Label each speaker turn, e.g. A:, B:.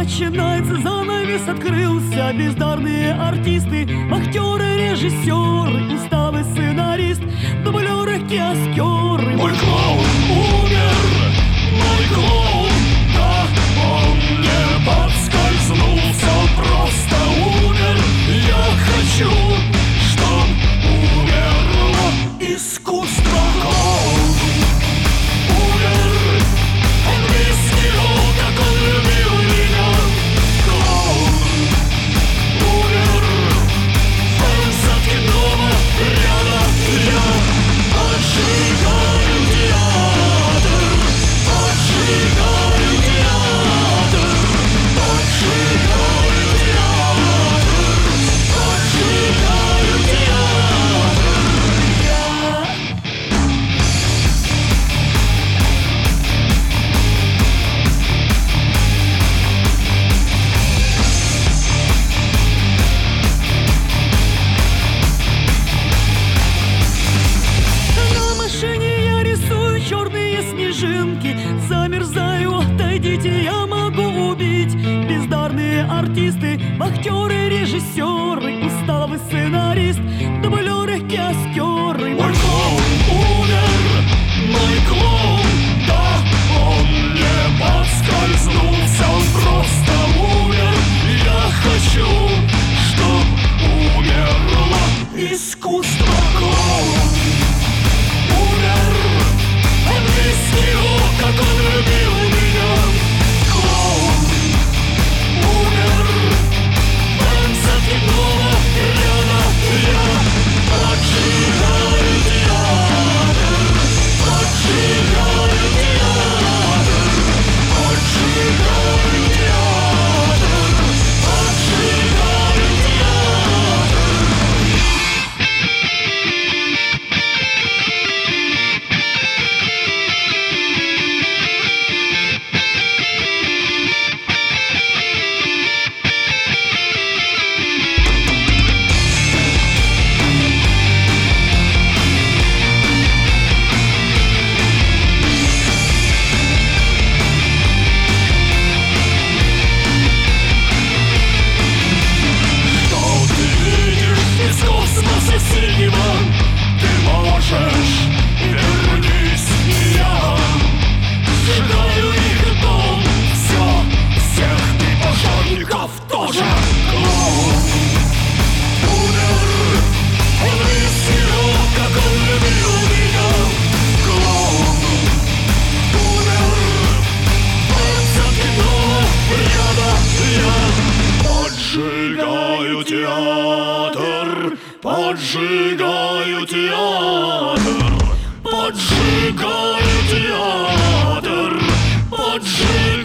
A: начинается, занавес открылся. Бездарные артисты, актеры, режиссеры, уставы, сценарист, дублеры, киоскеры.
B: Мой клоун умер, мой клоун, да, он не подскользнулся, он просто умер. Я хочу, чтоб умерло искусство. Клоун умер, он рискнул, как он любил меня. Клоун умер, фансатки дома рядом. Я поджигаю театр, поджигаю театр, поджигаю театр, поджигаю театр.
A: На машине я рисую черные снежинки. Замерзаю, отойдите, я могу убить. Бездарные артисты, актеры, режиссеры, уставы, сценарист, дублеры, киоскеры.
B: Мой клоун умер, мой клоун, да, он не подскользнулся, он просто умер. Я хочу, чтоб умерло искусство. Клоун умер, он рискнул, как он любил меня. Клоун умер, фансатки дома рядом. Я поджигаю театр, поджигаю театр, поджигаю театр, поджигаю театр. Что ты видишь из космоса синего? Ты можешь, вернись, я сжигаю их дом, всех и пожарников тоже. Клоун умер, он рискнул, как он любил меня. Клоун умер, фансатки дома рядом. Я поджигаю театр, поджигаю театр, поджигаю театр, поджигаю